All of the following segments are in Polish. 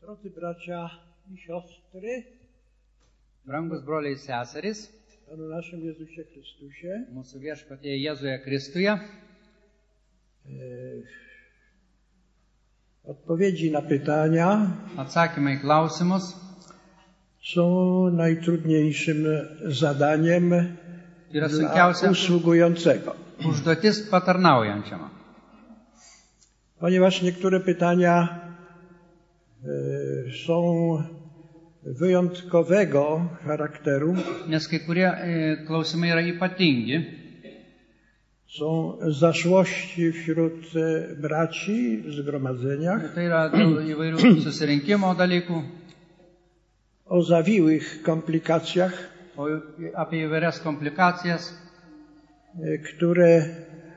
Drodzy bracia i siostry, Brangus broliai ir seserys, Panu naszym Jezusie Chrystusie, mūsų viešpatyje Jėzuje Kristuje, odpowiedzi na pytania atsakymai į klausimus są najtrudniejszym zadaniem yra dla sunkiausia usługującego. užduotis patarnaujančiam. Ponieważ niektóre pytania są wyjątkowego charakteru, Nes kai kurie klausimai yra ypatingi, są zaszłości wśród braci w zgromadzeniach, tai yra dėl įvairių susirinkimo dalykų, o zawiłych komplikacjach, o apie įvairias komplikacijas, które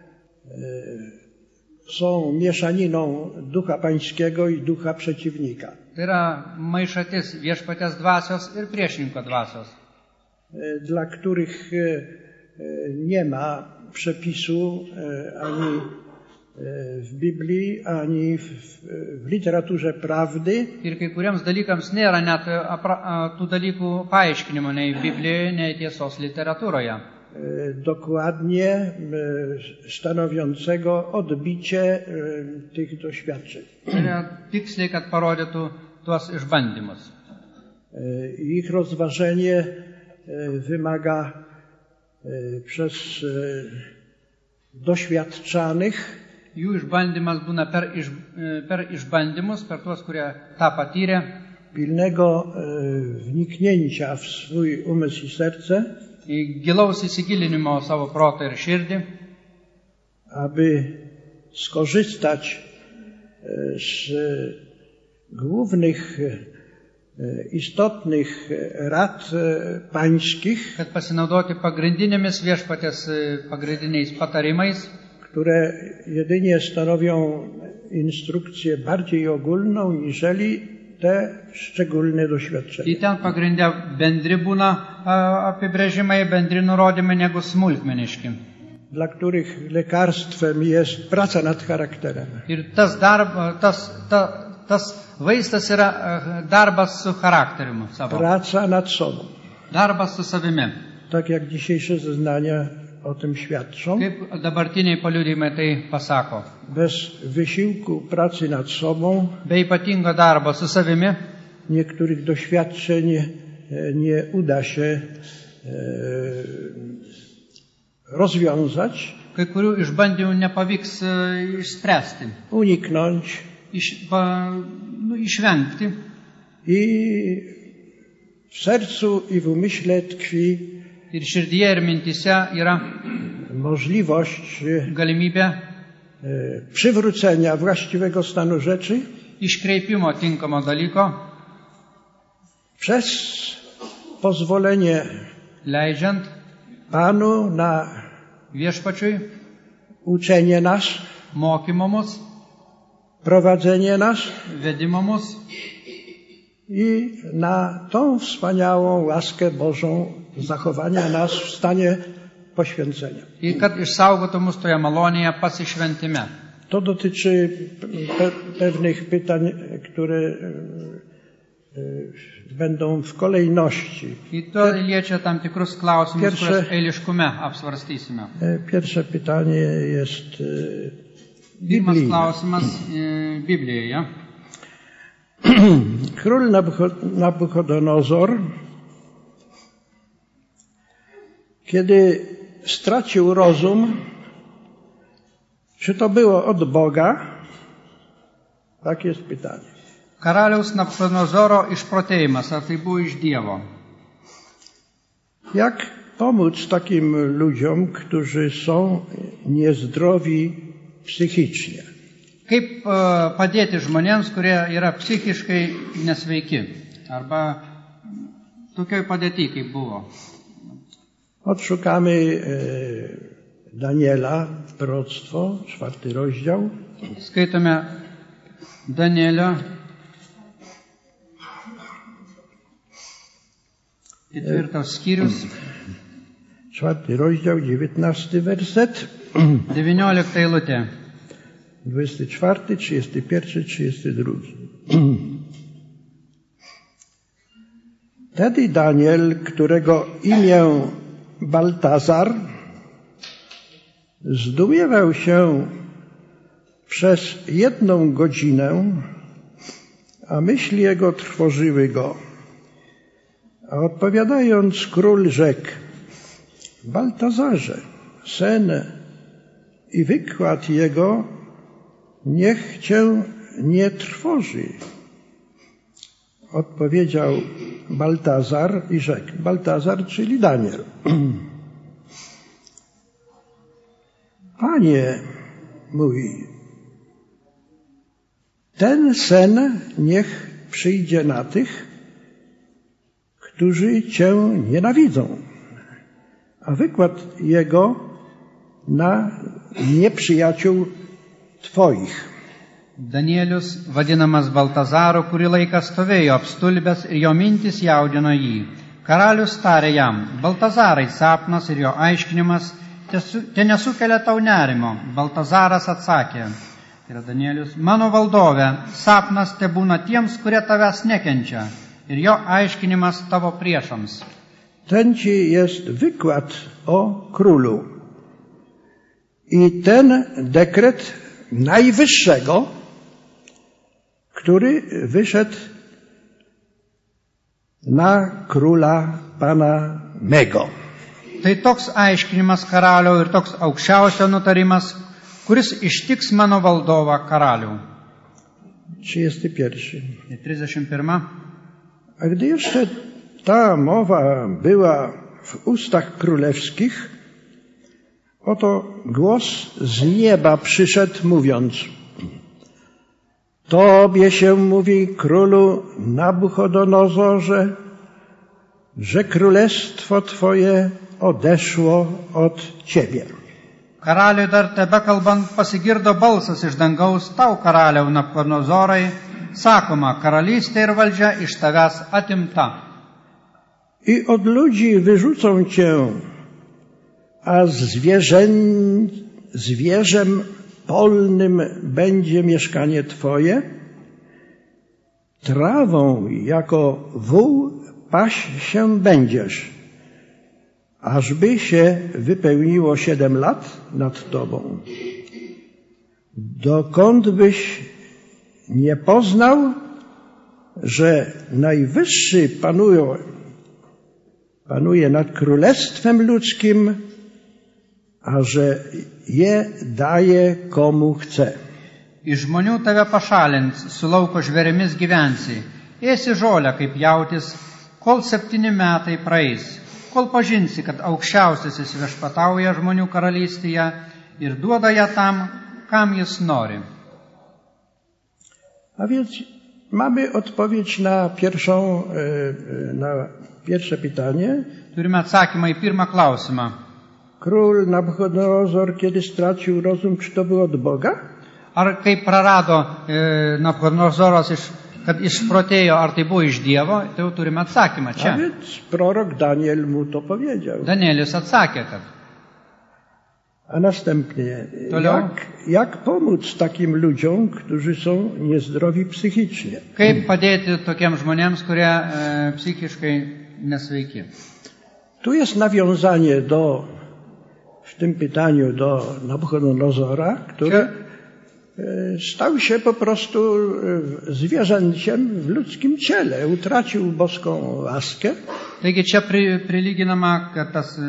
są mieszaniną Ducha Pańskiego i Ducha przeciwnika. tai yra maišatis viešpaties dvasios ir priešininko dvasios, Dla których nie ma przepisu ani w Biblii, ani w literaturze prawdy, ir kai kuriems dalykams nėra net tų dalykų paaiškinimo nei Biblijoje, nei tiesos literatūroje. dokładnie stanowiącego odbicie tych doświadczeń. Tai yra tiksliai, kad parodytų tuos išbandymus. Ich rozważenie wymaga przez doświadczanych Jų išbandymas būna per išbandymus, per tuos, kurie tą patyrė, pilnego wniknięcia w swój umysł i serce, į gilaus įsigilinimo savo protą ir širdį, aby skorzystać z głównych, istotnych rad pańskich, kad pasinaudoti pagrindinėmis viešpatės pagrindiniais patarimais, które jedynie stanowią instrukcję bardziej ogólną niżeli te szczególne doświadczenia. į ten pagrindę bendri būna apibrėžimai, bendri nurodymai negu smulkmeniški. Dla których lekarstwem jest praca nad charakterem. Ir tas vaistas yra darbas su charakteriu savo, Praca nad sobą. darbas su savimi. Tak jak dzisiejsze zeznania o tym świadczą. Kaip dabartiniai paliudymai tai pasako. Bez wysiłku pracy nad sobą Be ypatingo darbo su savimi niektórych doświadczeń nie uda się rozwiązać, kai kurių išbandymų nepavyks išspręsti, uniknąć išvengti. i w sercu i w umyśle tkwi Ir širdyje ir mintise yra możliwość galimybė przywrócenia właściwego stanu rzeczy iškreipimo tinkamo dalyko, przez pozwolenie leidžiant Panu na viešpačiui uczenie nas, mokymo mus, prowadzenie nas vedimo mus i na tą wspaniałą łaskę Bożą zachowania nas w stanie poświęcenia. ir kad išsaugotų mus toje malonėje pasišventime. To dotyczy pewnych pytań, które będą w kolejności. Ir to liečia tam tikrus klausimus, kuriuos eiliškume apsvarstysime. Pierwsze pytanie jest Pirmas biblijne. klausimas Biblijoje. Król Nabuchodonozor, kiedy stracił rozum, czy to było od Boga? Tak jest pytanie. Karaliaus Nabuchodonozoro išprotėjimas, ar tai buvo iš Dievo? Jak pomóc takim ludziom, którzy są niezdrowi psychicznie? Kaip padėti žmonėms, kurie yra psichiškai nesveiki arba tokioj padėty, kaip buvo? Odszukamy Daniela, proroctwo, 4 rozdział. Skaitome Danielio 4 skyrius, 4 rozdział, 19 werset. 19 eilutė. 24, 31, 32. Wtedy Daniel, którego imię Baltazar, zdumiewał się przez 1 godzinę, a myśli jego trwożyły go. A odpowiadając, król rzekł: Baltazarze, sen i wykład jego niech cię nie trwoży. Odpowiedział Baltazar i rzekł, Baltazar, czyli Daniel: Panie mój, ten sen niech przyjdzie na tych, którzy cię nienawidzą, a wykład jego na nieprzyjaciół twoich. Danielius, vadinamas Baltazaru, kurį laiką stovėjo apstulbęs ir jo mintis jaudino jį. Karalius tarė jam: Baltazarai, sapnas ir jo aiškinimas te nesukelia tau nerimo. Baltazaras atsakė, tai yra Danielius: Mano valdove, sapnas te būna tiems, kurie tavęs nekenčia, ir jo aiškinimas tavo priešams. Ten ci jest wykład o królu. I ten dekret Najwyższego, który wyszedł na króla pana mego. Tai toks aiškinimas karaliau ir toks aukščiausio nutarimas, kuris ištiks mano valdovą karalių. 31. 31. A gdy jeszcze ta mowa była w ustach królewskich, oto głos z nieba przyszedł, mówiąc: Tobie się mówi, królu Nabuchodonozorze, że królestwo twoje odeszło od ciebie. Karaliui dar tebekalbant pasigirdo balsas iš dangaus, tau karaliau Nabuchodonozorai, sakoma, karalystė ir valdžia iš tavęs atimta. I od ludzi wyrzucą cię, a zwierzem polnym będzie mieszkanie twoje, trawą jako wół paść się będziesz, ażby się wypełniło 7 lat nad tobą. Dokąd byś nie poznał, że Najwyższy panuje nad królestwem ludzkim, a że je daje komu chce. Iš žmonių tave pašalins, su lauko žvėrimis gyvensi, ėsi žolę kaip jautis, kol 7 metai praeis, kol pažinsi, kad aukščiausiasis viešpatauja žmonių karalystėje ir duoda ją tam, kam jis nori. A więc mamy odpowiedź na pierwsze pytanie. Turime atsakymą į pirmą klausimą. Król Nabuchodonozor, kiedy stracił rozum, czy to było od Boga? Ar kai prarado Nabuchodonozoras, kad išprotėjo, ar tai buvo iš Dievo, tai jau turime atsakymą čia. A więc prorok Daniel mu to powiedział. Danielius atsakė, kad. A następnie, jak pomóc takim ludziom, którzy są niezdrowi psychicznie? Kaip padėti tokiems žmonėms, kurie psychiškai nesveiki? Tu jest nawiązanie w tym pytaniu do Nabuchodonozora, który stał się po prostu zwierzęciem w ludzkim ciele, utracił boską łaskę. Taigi čia prilyginama, kad tas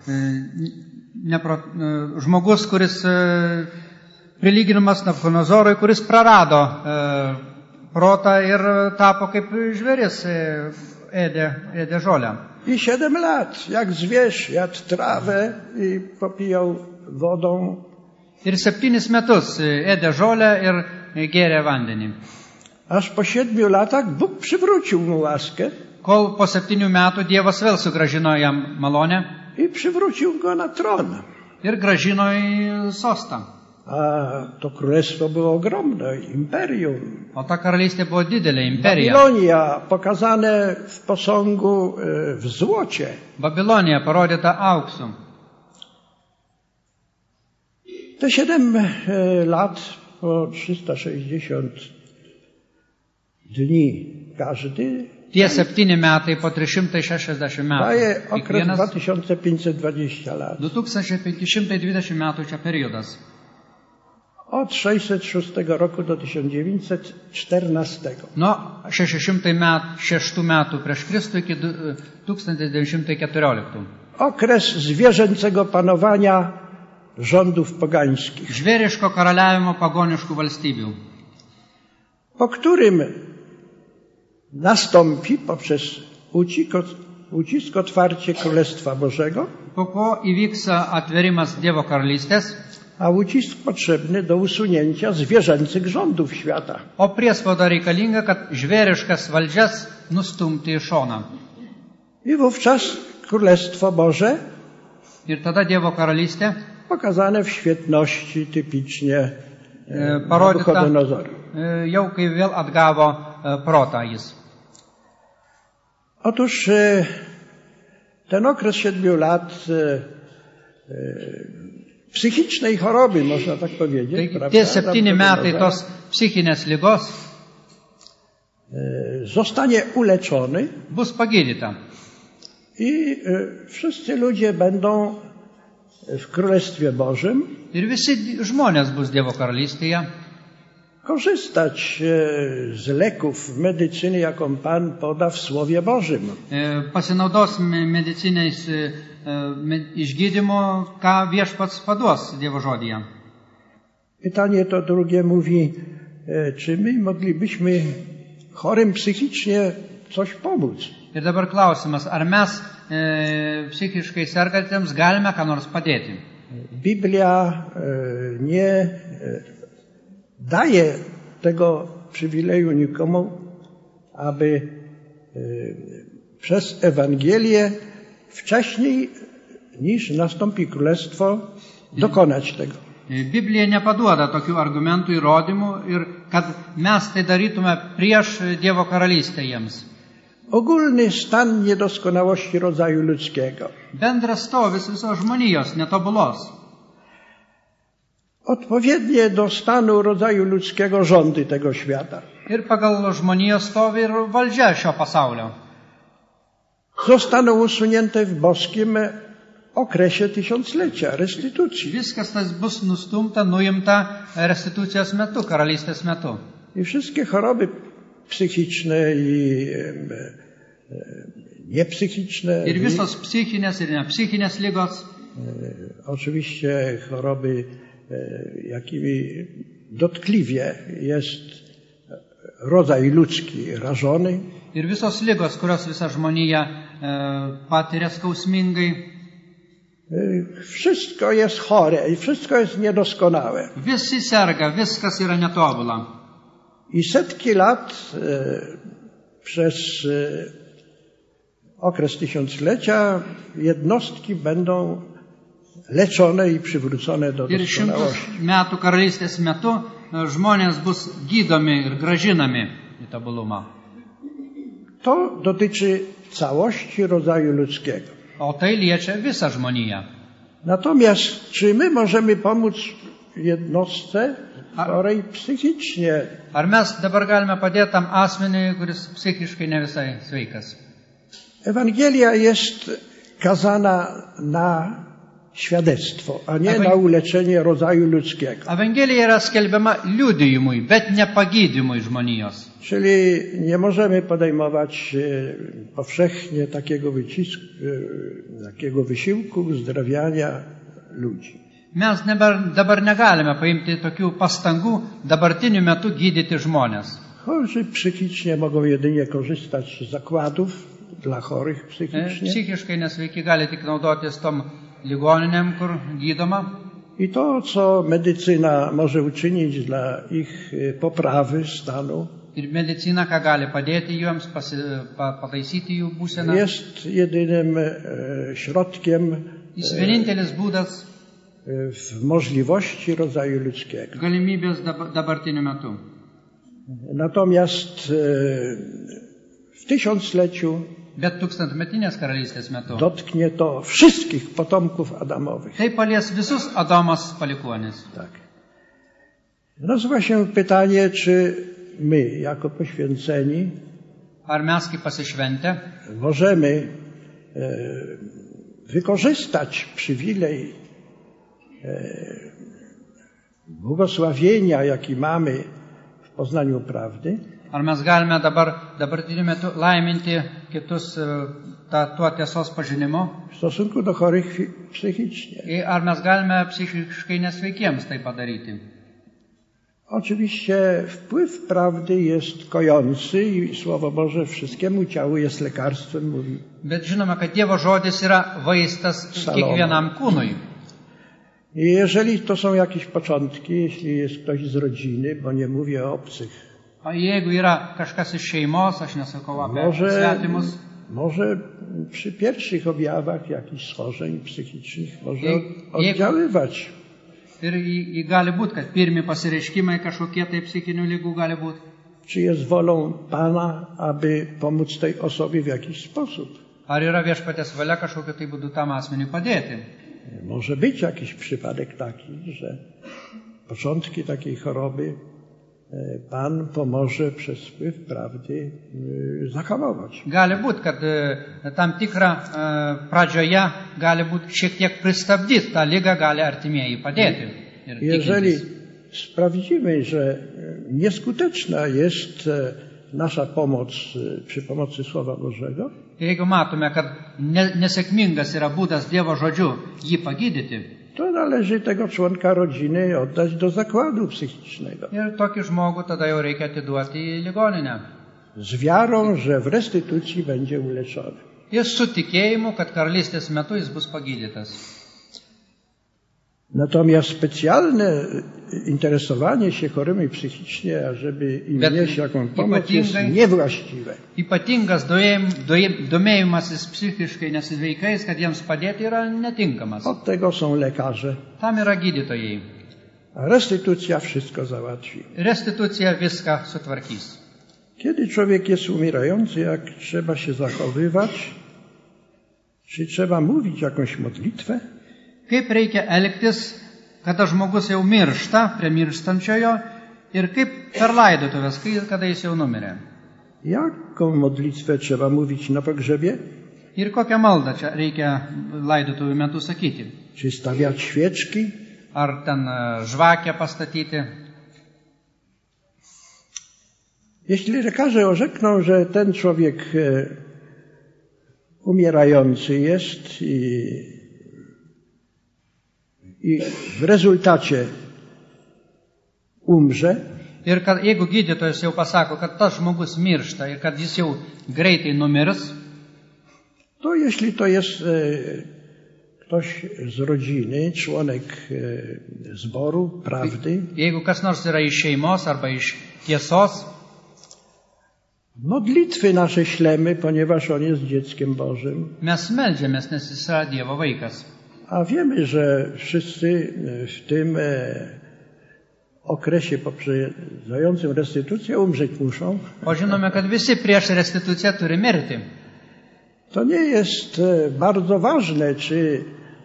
žmogus, kuris prilyginamas Nabuchodonozorui, kuris prarado protą ir tapo kaip žvėris, ėdė žolę. I 7 lat, jak zwierz, jadł trawę i popijał wodą. Ir 7 metus ėdė žolę ir gėrė vandenį. Aż po 7 latach Bóg przywrócił mu łaskę. Kol po 7 metų Dievas vėl sugrąžino jam malonę. I przywrócił go na tron. Ir grąžino į sostą. A to królestwo było ogromne, imperium. O ta karalystė buvo didelė imperija. Babilonia pokazane w posągu w złocie. Babilonija parodyta auksu. Te 7 lat po 360 dni każdy Tie 7 metai po 360 metų. Daje okres Kiekvienas 2520 lat. 2520 metų čia periodas. Od 606 roku do 1914. Nuo 606 metų prieš Kristų iki 1914. Okres zwierzęcego panowania rządów pogańskich, Žvėriško karaliavimo pagoniškų valstybių, po którym nastąpi poprzez ucisk otwarcie Królestwa Bożego, po ko įvyks atverimas Dievo karalystės, a ucisk potrzebny do usunięcia zwierzęcych rządów świata. o priespauda reikalinga, kad žvėriškas valdžias nustumti į šoną. I wówczas Królestwo Boże Ir tada Dievo karalystė pokazane w świetności typicznie parodyta, Nabuchodonozora. jau kai vėl atgavo protą jis. Otóż ten okres 7 lat psychicznej choroby, można tak powiedzieć, Taigi, prawda, tie 7 metai Nabuchodonozora, tos psichinės ligos zostanie uleczony bus pagydyta. i wszyscy ludzie będą w Królestwie Bożym Ir visi žmonės bus Dievo karalystėje, korzystać z leków medycyny, jaką Pan poda w Słowie Bożym. pasinaudos mediciniais išgydymu, ką viešpats paduos Dievo žodyje. Pytanie to drugie mówi, czy my moglibyśmy chorym psychicznie coś pomóc? Ir dabar klausimas, ar mes psichiškai sergantiems galime ką nors padėti. Biblia nie daje tego przywileju nikomu, aby przez Ewangelię wcześniej niż nastąpi królestwo dokonać tego. Biblija nepaduoda tokių argumentų įrodymų ir kad mes tai darytume prieš Dievo karalystę jiems. Ogólny stan niedoskonałości rodzaju ludzkiego. Bendras stovis visos žmonijos netobulos. Odpowiednie do stanu rodzaju ludzkiego rządy tego świata. Ir pagal žmonijos stovi ir valdžia šio pasaulio. Zostaną usunięte w boskim okresie tysiąclecia, restytucji. Viskas tas bus nustumta, nuimta restitucijos metu, karalystės metu. I wszystkie choroby psychiczne i niepsychiczne. Ir visos psichinės ir nepsichinės ligos. Oczywiście choroby, jakimi dotkliwie jest rodzaj ludzki rażony. Ir visos ligos, kurios visa žmonija patiria skausmingai. Wszystko jest chore i wszystko jest niedoskonałe. Visi serga, viskas yra netobula. I setki lat przez okres tysiąclecia jednostki będą leczone i przywrócone do Ir 100 doskonałości. metų karalystės metu žmonės bus gydomi ir gražinami į tobulumą. To dotyczy całości rodzaju ludzkiego. O tai liečia visą žmoniją. Natomiast czy my możemy pomóc jednostce chorej psychicznie? Ar mes dabar galime padėti tam asmeniui, kuris psichiškai ne visai sveikas? Ewangelia jest kazana na świadectwo, a nie na uleczenie rodzaju ludzkiego. Evangelija yra skelbiama liudijimui, bet ne pagydymui žmonijos. Czyli nie możemy podejmować powszechnie takiego wysiłku uzdrawiania ludzi. Mes dabar negalime paimti tokių pastangų dabartiniu metu gydyti žmonės. Chorzy psychicznie mogą jedynie korzystać z zakładów dla chorych psychicznie. Psichiškai nesveiki gali tik naudotis tom ligoninėm, kur gydoma. I to, co medycyna może uczynić dla ich poprawy stanu, Ir medicina, ką gali padėti jiems, pataisyti jų būseną. jest jedynym środkiem Jis vienintelis būdas w możliwości rodzaju ludzkiego. galimybės dabartiniu metu. Natomiast w tysiącleciu Bet tūkstantmetinės karalystės metu dotknie to wszystkich potomków Adamowych. tai palies visus Adomos palikuonis. Tak. Nasuwa się pytanie, czy my, jako poświęceni, Ar mes kaip pasišventę możemy wykorzystać przywilej błogosławienia, jaki mamy w poznaniu prawdy, ar mes galime dabartiniu metu laiminti kitus tuo tiesos pažinimu? w stosunku do chorych psychicznie. Ar mes galime psichiškai nesveikiems tai padaryti? Oczywiście wpływ prawdy jest kojący i Słowo Boże wszystkiemu ciału jest lekarstwem, mówi. Bet žinoma, kad Dievo žodis yra vaistas kiekvienam kūnui. I jeżeli to są jakieś początki, jeśli jest ktoś z rodziny, bo nie mówię o obcych, O jeigu yra kažkas iš šeimos, aš nesakau apie svetimus, może przy pierwszych objawach jakichś schorzeń psychicznych może oddziaływać. ir gali būti, kad pirmi pasireiškimai kažkokie tai psichinių lygų gali būti. Czy jest wolą Pana, aby pomóc tej osobie w jakiś sposób? Ar yra viešpaties valia kažkokiu tai būdu tam asmeniui padėti? Może być jakiś przypadek taki, że początki takiej choroby Pan pomoże przez wpływ prawdy zahamować. Gali būti, kad tam tikrą pradžioje gali būti šiek tiek pristabdyti tą lygą, gali artimieji padėti. Jeżeli sprawdzimy, że nieskuteczna jest nasza pomoc przy pomocy Słowa Bożego, jeigu matome, kad nesėkmingas yra būdas Dievo žodžiu jį pagydyti, to należy tego członka rodziny oddać do zakładu psychicznego. ir tokį žmogų tada jau reikia atiduoti į ligoninę. Z wiarą, że w restytucji będzie uleczony. Ir su tikėjimu, kad karalystės metu jis bus pagydytas. Natomiast specjalne interesowanie się chorymi psychicznie, ażeby im nieść jakąś pomoc, jest niewłaściwe. Ypatingas domėjimasis psichiškai nesveikais, kad jiems padėti, yra netinkamas. Od tego są lekarze. Tam yra gydytojai. A restytucja wszystko załatwi. Restitucija viską sutvarkys. Kiedy człowiek jest umierający, jak trzeba się zachowywać? Czy trzeba mówić jakąś modlitwę? Kaip reikia elgtis, kada žmogus jau miršta prie mirštančiojo ir kaip per laidotuvės, kada jis jau numirė. Jaką modlitwę trzeba mówić na pogrzebie? Ir kokią maldą čia reikia laidotuvių metu sakyti? Czy stawiać świeczki? Ar ten žvakę pastatyti? Jeśli lekarze orzekną, że ten człowiek umierający jest i w rezultacie umrze, ir kad jeigu gydytojas jau pasako, kad tas žmogus miršta ir kad jis jau greitai numirs, to jeśli to jest ktoś z rodziny, członek zboru prawdy, jeigu kas nors yra iš šeimos arba iš tiesos, modlitwy nasze ślemy, ponieważ on jest dzieckiem Bożym. mes meldžiamės, nes jis yra Dievo vaikas. A wiemy, że wszyscy w tym okresie poprzedzającym restytucję umrzeć muszą. O žinome, kad visi prieš restituciją turi mirti. To nie jest bardzo ważne, czy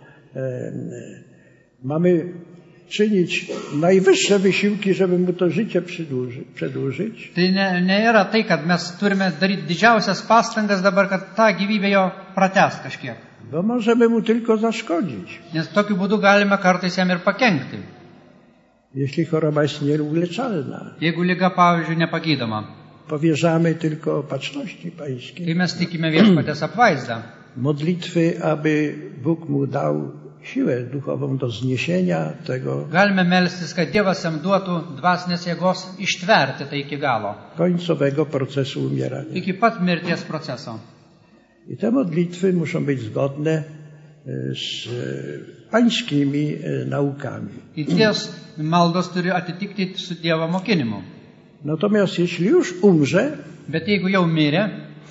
mamy czynić najwyższe wysiłki, żeby mu to życie przedłużyć. Tai nėra tai, kad mes turime daryti didžiausias pastangas dabar, kad tą gyvybę jo pratęs kažkiek. Bo możemy mu tylko zaszkodzić. Nes tokiu būdu galime kartais jam ir pakenkti. Jeśli choroba jest nieuleczalna. Jeigu liga, pavyzdžiui, nepagydoma. Powierzamy tylko opatrzności pańskiej. Tai mes tikime viešpaties apvaizdą. Modlitwy, aby Bóg mu dał siłę duchową do zniesienia tego Galime melstis, kad Dievas jam duotų dvasinės jėgos ištverti tai iki galo. końcowego procesu umierania. Iki pat mirties proceso. I te modlitwy muszą być zgodne z pańskimi naukami. I ties maldos turi atitikti su Dievo mokinimu. Natomiast jeśli już umrze, Bet jeigu jau mirė,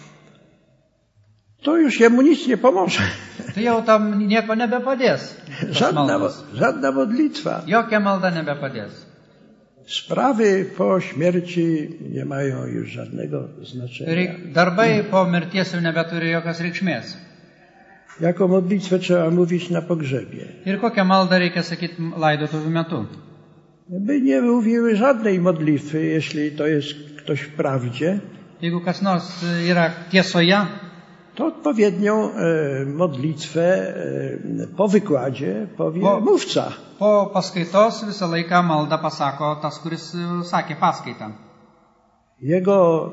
to już jemu nic nie pomoże. tai jau tam nieko nebepadės. Żadna modlitwa. Jokia malda nebepadės. Sprawy po śmierci nie mają już żadnego znaczenia. Darbai po mirties jau nebeturi jokios reikšmės. Jaką modlitwę trzeba mówić na pogrzebie? Ir kokią maldą reikia sakyti laidotuvių metu? By nie mówiły żadnej modlitwy, jeśli to jest ktoś w prawdzie. Jeigu kas nors yra tiesoje, to odpowiednią modlitwę po wykładzie powie mówca. po paskaitos visą laiką maldą pasako tas, kuris sakė paskaitą. Jego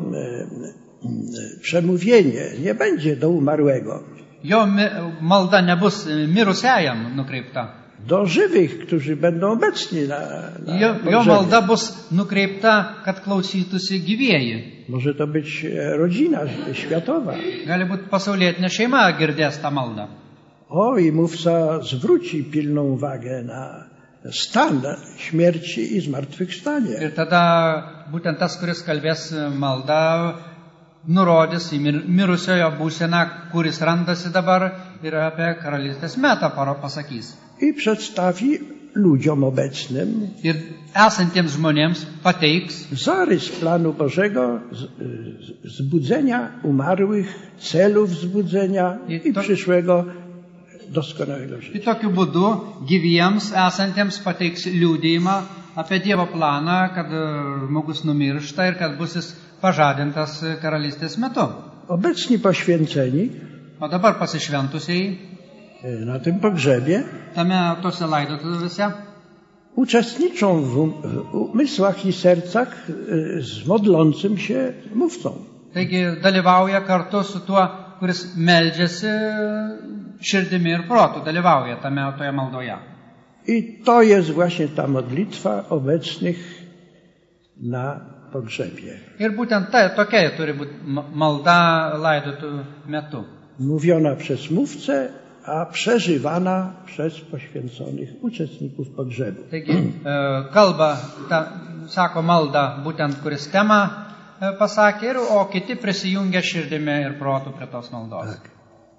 przemówienie nie będzie do umarłego. Jo malda nebus mirusiajam nukreipta. Do żywych, którzy będą obecni na Jo pogrzebie. malda bus nukreipta, kad klausytųsi gyvieji. Może to być rodzina światowa. Gali būti pasaulietinė šeima girdės tą maldą. I mówca zwróci pilną uwagę na stan śmierci i zmartwychwstanie. Ir tada būtent tas, kuris kalbės maldą, nurodys į mirusiojo būseną, kuris randasi dabar, ir apie karalystės metą pasakys. I przedstawi ludziom obecnym Ir esantiems žmonėms pateiks zarys planu Bożego, zbudzenia umarłych, celów zbudzenia i przyszłego doskonałego życia. ir tokiu būdu gyviems esantiems pateiks liudijimą apie Dievo planą, kad žmogus numiršta ir kad bus jis pažadintas karalystės metu. Obecni poświęceni O dabar pasišventusiai na tym pogrzebie tose laidotuvėse uczestniczą w umysłach i sercach z modlącym się mówcą. taigi dalyvauja kartu su tuo, kuris meldžiasi širdimi ir protu, dalyvauja toje maldoje. I to jest właśnie ta modlitwa obecnych na pogrzebie. Ir būtent tokia turi būti malda laidotuvių metu. Mówiona przez mówcę, a przeżywana przez poświęconych uczestników pogrzebu. Taigi kalba, sako malda, būtent kuris temą pasakė, o kiti prisijungia širdimi ir protu prie tos maldos. Tak.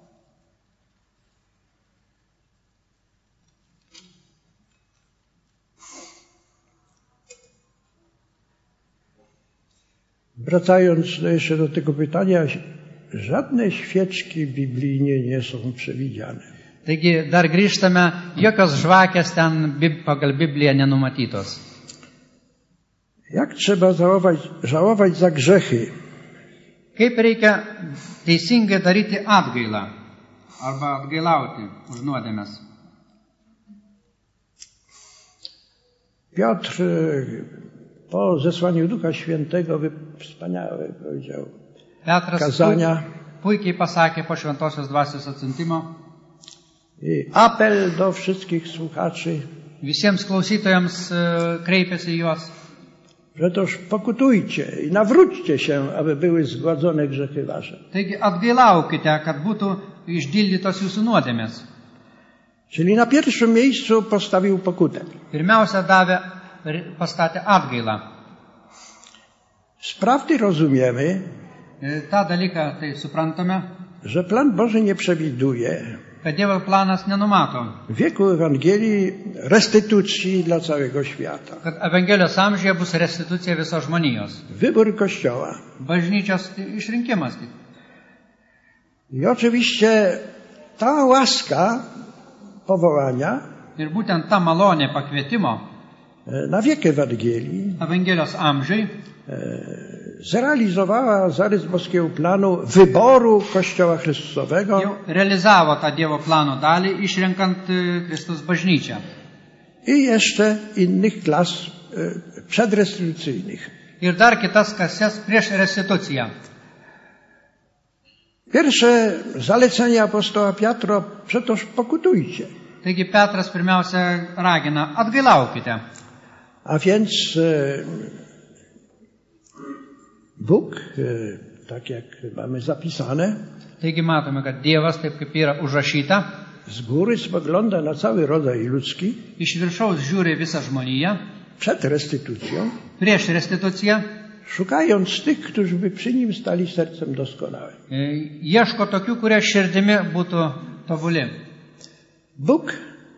Wracając jeszcze do tego pytania, żadne świeczki biblijnie nie są przewidziane. Taigi dar grįžtame, jokios žvakės ten pagal Bibliją nenumatytos. Jak trzeba żałować za grzechy? Kaip reikia teisingai daryti atgailą arba atgailauti už nuodėmes? Piotr po zesłaniu Ducha Świętego wspaniałe powiedział Petras kazania. puikiai pasakė po šventosios dvasios atsiuntimo. I apel do wszystkich słuchaczy, Visiems klausytojams kreipėsi juos. że toż pokutujcie i nawróćcie się, aby były zgładzone grzechy wasze. Taigi atgailaukite, kad būtų išdildytos jūsų nuodėmės. Czyli na pierwszym miejscu postawił pokutę. Pirmiausia pastatė atgailą. Z prawdy rozumiemy, tą dalyką tai suprantame, że plan Boży nie przewiduje kad Dievo planas nenumato, w wieku Ewangelii restytucji dla całego świata. kad Evangelijos amžiuje bus restitucija visos žmonijos. Wybór Kościoła. Bažnyčios išrinkimas. I oczywiście ta łaska powołania Ir būtent ta malonė pakvietimo na wiek Ewangelii Evangelijos amžiui zrealizowała zarys boskiego planu wyboru Kościoła Chrystusowego jau realizavo tą Dievo plano dalį, išrenkant Kristus bažnyčią. i jeszcze innych klas przedrestytucyjnych. Ir dar kitas klases prieš restituciją. Pierwsze zalecenie apostoła Piotra, przetoż pokutujcie. Taigi Petras pirmiausia ragina, atgailaukite. A więc Bóg, tak jak mamy zapisane, Taigi matome, kad Dievas, taip kaip yra užrašyta, z góry spogląda na cały rodzaj ludzki iš viršaus žiūri visą žmoniją, przed restytucją, prieš restituciją, szukając tych, którzy by przy nim stali sercem doskonałym. Ieško tokių, kurie širdimi būtų tobuli. Bóg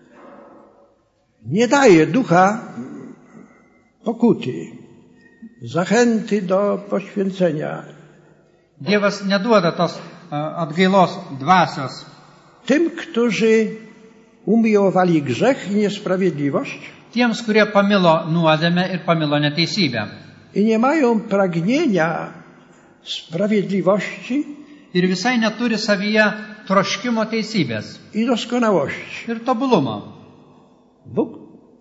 nie daje ducha pokuty, zachęty do poświęcenia Dievas neduoda tos atgailos dvasios tym, którzy umiłowali grzech i niesprawiedliwość tiems, kurie pamilo nuodėmę ir pamilo neteisybę. i nie mają pragnienia sprawiedliwości ir visai neturi savyje troškimo teisybės i doskonałości. ir tobulumo. Bóg,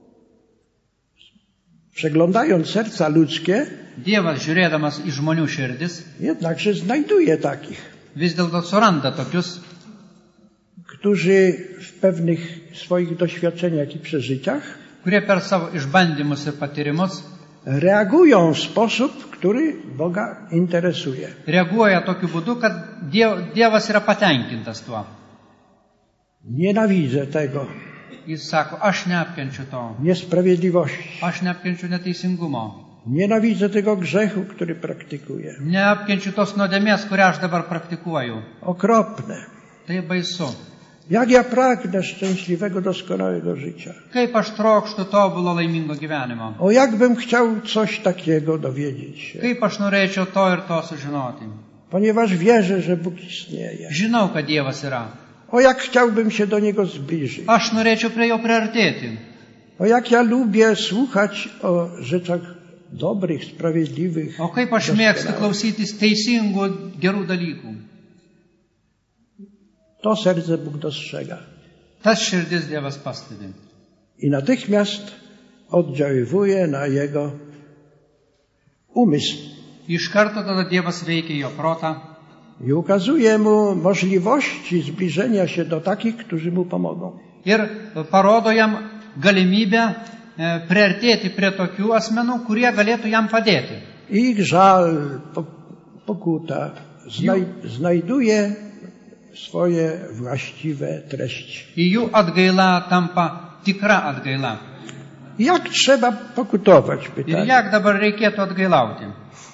przeglądając serca ludzkie, Dievas, žiūrėdamas į žmonių širdis, jednakże znajduje takich, vis dėlto suranda tokius, którzy w pewnych swoich doświadczeniach i przeżyciach kurie per savo išbandymus ir patyrimus reagują w sposób, który Boga interesuje. reaguoja tokiu būdu, kad Dievas yra patenkintas tuo. Nienawidzę tego, Jis sako, aš neapkenčiu to, niesprawiedliwości. aš neapkenčiu neteisingumo, Nienawidzę tego grzechu, który praktykuję. neapkenčiu tos nuodėmės, kurią aš dabar praktikuoju. Okropne. Tai baisu. Jak ja pragnę szczęśliwego, doskonałego życia. Kaip aš trokštu tobulo laimingo gyvenimo. O jakbym chciał coś takiego dowiedzieć się. Kaip aš norėčiau to ir to sužinoti. Ponieważ wierzę, że Bóg istnieje. Žinau, kad Dievas yra. O jak chciałbym się do Niego zbliżyć. Aš norėčiau prie jo priartėti. O jak ja lubię słuchać o rzeczach dobrych, sprawiedliwych. O kaip aš mėgstu klausytis teisingų, gerų dalykų. To serce Bóg dostrzega. Tas širdis Dievas pastebi. I natychmiast oddziaływuje na jego umysł. Iš karto tada Dievas veikia jo protą I ukazuje mu możliwości zbliżenia się do takich, którzy mu pomogą. ir parodo jam galimybę priartėti prie tokių asmenų, kurie galėtų jam padėti. Ich żal, pokuta znajduje swoje właściwe treści. I jų atgaila tampa tikra atgaila. Jak trzeba pokutować, Ir pytanie. jak dabar reikėtų atgailauti?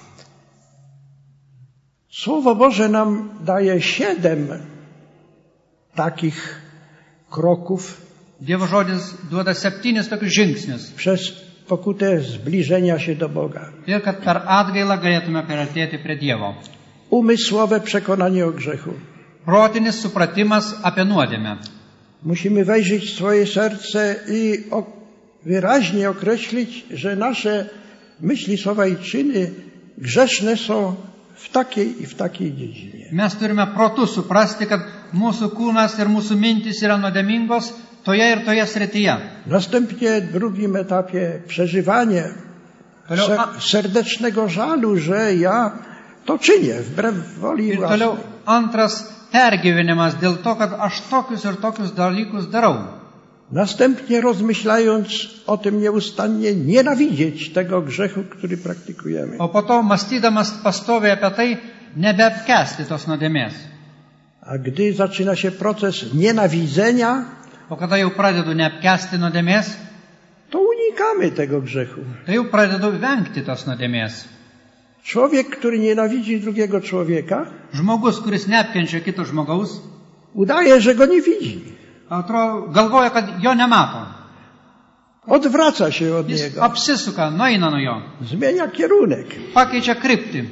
Słowo Boże nam daje 7 takich kroków Dievo žodis duoda 7 tokius žingsnius. przez pokutę zbliżenia się do Boga. Ir kad per atgailą galėtume priartėti prie Dievo. Umysłowe przekonanie o grzechu. Protinis supratimas apie nuodėmę. Musimy wejrzeć w swoje serce i wyraźnie określić, że nasze myśli, słowa i czyny grzeszne są w takiej i w takiej dziedzinie. Mes turime protu suprasti, kad mūsų kūnas ir mūsų mintis yra nuodėmingos toje ir toje srityje. Następnie w drugim etapie przeżywanie serdecznego żalu, że ja to czynię wbrew woli Ir toliau własnej. antras pergyvenimas dėl to, kad aš tokius ir tokius dalykus darau. Następnie rozmyślając o tym nieustannie, nienawidzieć tego grzechu, który praktykujemy. O po to, mąstydamas pastoviai apie tai, nebeapkęsti tos nuodėmės. A gdy zaczyna się proces nienawidzenia, O kada jau pradedu neapkęsti nuodėmės, to unikamy tego grzechu. tai jau pradedu vengti tos nuodėmės. Człowiek, który nienawidzi drugiego człowieka, Žmogus, kuris neapkenčia kito žmogaus, udaje, że go nie widzi. atrodo, galvoja, kad jo nemato. Odwraca się od Jis niego. apsisuka, nueina nuo jo, Zmienia kierunek. pakeičia kryptį.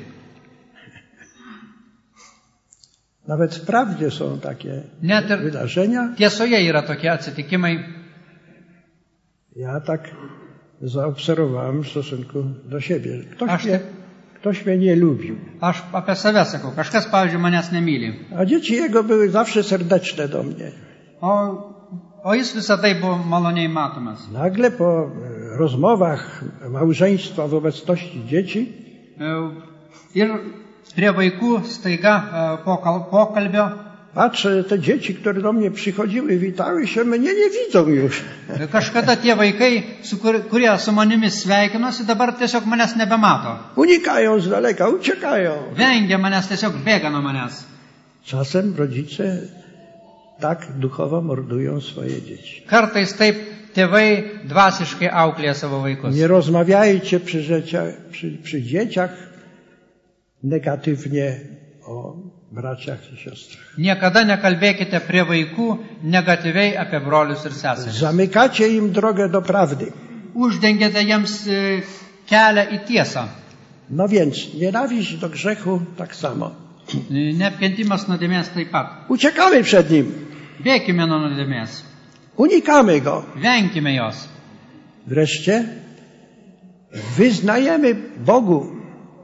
Nawet w prawdzie są takie Net ir wydarzenia. tiesoje yra tokie atsitikimai. Ja tak zaobserwowałem w stosunku do siebie. Aż Ktoś mnie nie lubił. Aš apie save sakau, kažkas, pavyzdžiui, manęs nemyli. A dzieci jego były zawsze serdeczne do mnie. O jis visada buvo maloniai matomas. Nagle po rozmowach małżeństwa w obecności dzieci Ir prie vaikų staiga pokalbio patrzę, te dzieci, które do mnie przychodziły, witały się, mnie nie widzą już. kažkada tie vaikai, kurie su manimi sveikinosi, dabar tiesiog manęs nebemato. Unikają z daleka, uciekają. Vengia manęs, tiesiog bėga nuo manęs. Czasem rodzice tak duchowo mordują swoje dzieci. Kartais taip tėvai dvasiškai auklėja savo vaikus. Nie rozmawiajcie przy dzieciach negatywnie o braciach i siostrach. Niekada nekalbėkite prie vaikų negatyviai apie brolius ir seseris. Zamykacie im drogę do prawdy. Uždengiate jiems kelią į tiesą. No więc nienawiść do grzechu tak samo. Neapkentimas nuodėmės taip pat. Uciekamy przed nim. Bėkime nuo nuodėmės. Unikamy go. Venkime jos. Wreszcie wyznajemy Bogu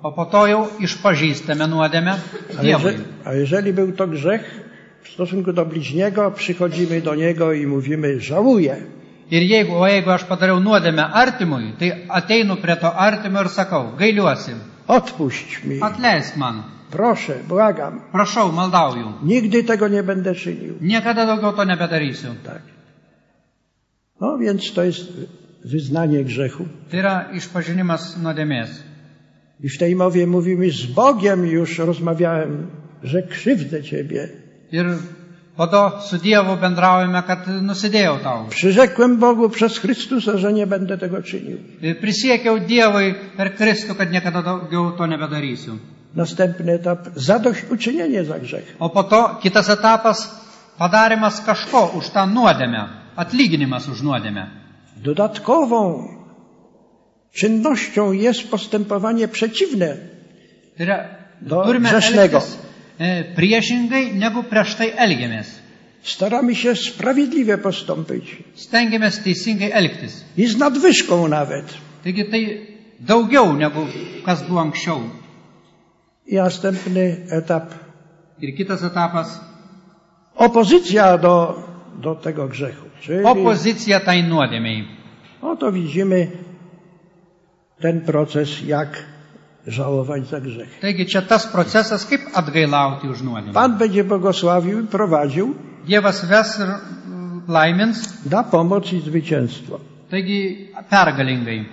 o po to jau išpažįstame nuodėmę Dievui. A jeżeli był to grzech w stosunku do bliźniego, przychodzimy do niego i mówimy: żałuję. Ir jeigu aš padariau nuodėmę artimui, tai ateinu prie to artimo ir sakau: gailiuosi, Odpuść mi. atleisk man, Proszę, błagam. prašau, maldauju, Nigdy tego nie będę czynił. niekada daugiau to nebedarysiu. Tak. No więc to jest wyznanie grzechu. Tai yra išpažinimas nuodėmės. I w tej mowie mówimy: z Bogiem już rozmawiałem, że krzywdzę ciebie. Ir po to su Dievu bendraujame, kad nusidėjau tau. Przyrzekłem Bogu przez Chrystusa, że nie będę tego czynił. Ir prisiekiau Dievui per Kristų, kad niekada daugiau to nebedarysiu. Następny etap: zadośćuczynienie za grzech. O po to kitas etapas padarimas kažko už tą nuodėmę, atlyginimas už nuodėmę. Dodatkową czynnością jest postępowanie przeciwne Tai yra, do turime grzesznego. elgtis priešingai, negu prieš tai elgiamės. Staramy się sprawiedliwie postąpić. Stengiamės teisingai elgtis. I z nadwyżką nawet. Taigi tai daugiau negu kas buvo anksčiau. I następny etap: Ir kitas etapas opozycja do tego grzechu. Czyli opozicija tai nuodėmei. oto widzimy ten proces, jak żałować za grzech. Taigi čia tas procesas, kaip atgailauti už nuodėmę. Pan będzie błogosławił i prowadził, Dievas ves ir laimins, da pomoc i zwycięstwo. taigi pergalingai.